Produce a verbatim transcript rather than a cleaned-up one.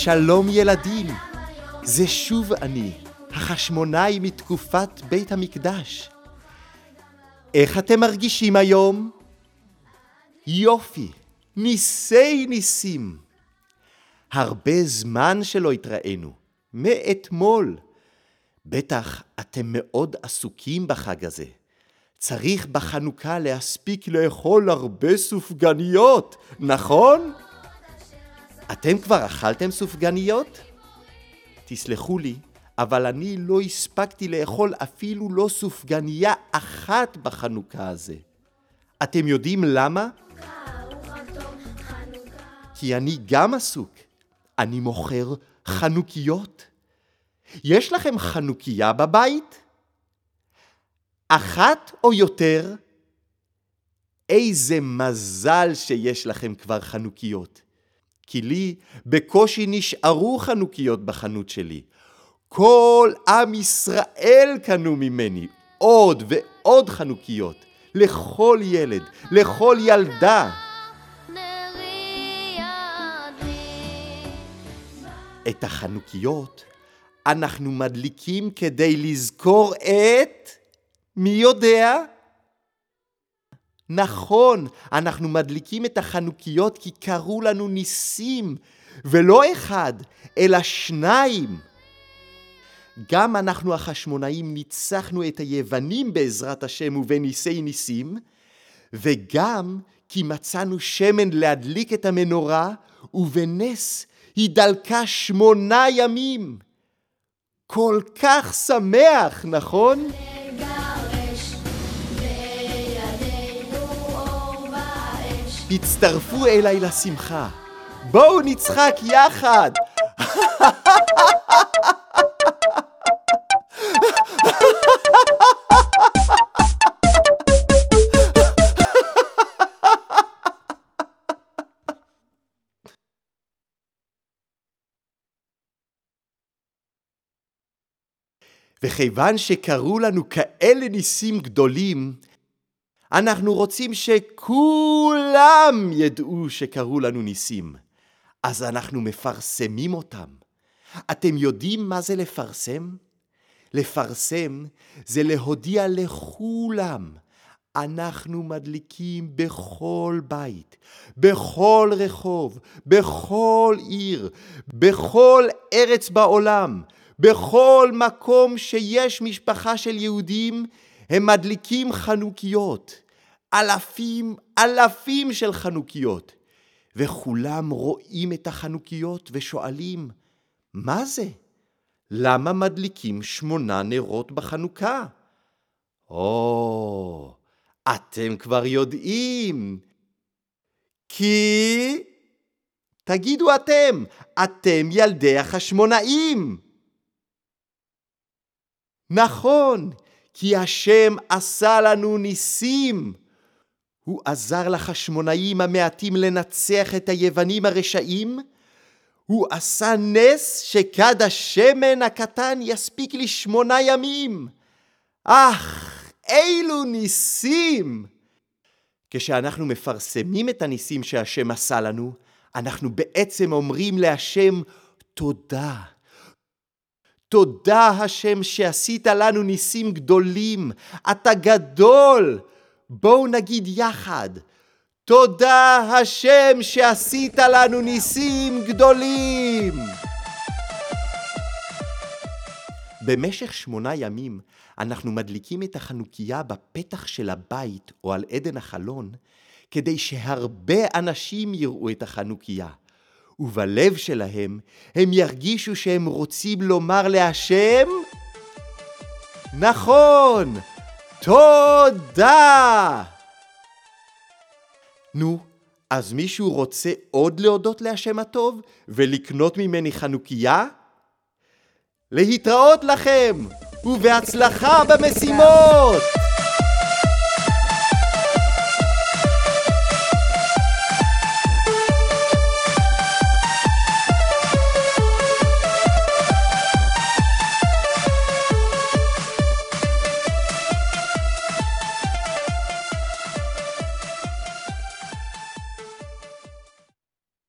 שלום ילדים, זה שוב אני, החשמונאי מתקופת בית המקדש. איך אתם מרגישים היום? יופי, ניסי ניסים. הרבה זמן שלא התראינו, מאתמול. בטח אתם מאוד עסוקים בחג הזה. צריך בחנוכה להספיק לאכול הרבה סופגניות, נכון? אתם כבר אכלתם סופגניות? תסלחו לי, אבל אני לא הספקתי לאכול אפילו לא סופגניה אחת בחנוכה הזה. אתם יודעים למה? כי אני גם עסוק. אני מוכר חנוכיות. יש לכם חנוכיה בבית? אחת או יותר? איזה מזל שיש לכם כבר חנוכיות. כי לי בקושי נשארו חנוכיות בחנות שלי. כל עם ישראל קנו ממני עוד ועוד חנוכיות. לכל ילד, לכל ילדה. את החנוכיות אנחנו מדליקים כדי לזכור את... מי יודע? נכון, אנחנו מדליקים את החנוכיות כי קראו לנו ניסים, ולא אחד, אלא שניים. גם אנחנו החשמונאים ניצחנו את היוונים בעזרת השם ובניסי ניסים, וגם כי מצאנו שמן להדליק את המנורה, ובנס היא דלקה שמונה ימים. כל כך שמח, נכון? הצטרפו אליי לשמחה. בואו נצחק יחד. וכיוון שקראו לנו כאלה ניסים גדולים, אנחנו רוצים שכולם ידעו שקראו לנו ניסים. אז אנחנו מפרסמים אותם. אתם יודעים מה זה לפרסם? לפרסם זה להודיע לכולם. אנחנו מדליקים בכל בית, בכל רחוב, בכל עיר, בכל ארץ בעולם, בכל מקום שיש משפחה של יהודים, הם מדליקים חנוכיות. אלפים, אלפים של חנוכיות. וכולם רואים את החנוכיות ושואלים, מה זה? למה מדליקים שמונה נרות בחנוכה? או, אתם כבר יודעים. כי, תגידו אתם, אתם ילדי החשמונאים. נכון, כי השם עשה לנו ניסים. הוא עזר לחשמונאים המעטים לנצח את היוונים הרשעים. הוא עשה נס שכד השמן הקטן יספיק לי שמונה ימים. אך, אילו ניסים! כשאנחנו מפרסמים את הניסים שהשם עשה לנו, אנחנו בעצם אומרים להשם תודה. תודה השם שעשית לנו ניסים גדולים. אתה גדול. בואו נגיד יחד. תודה השם שעשית לנו ניסים גדולים. במשך שמונה ימים אנחנו מדליקים את החנוכיה בפתח של הבית או על עדן החלון, כדי שהרבה אנשים יראו את החנוכיה. ובלב שלהם הם ירגישו שהם רוצים לומר להשם, נכון, תודה. נו, אז מישהו רוצה עוד להודות להשם הטוב ולקנות ממני חנוכיה? להתראות לכם ובהצלחה במשימות!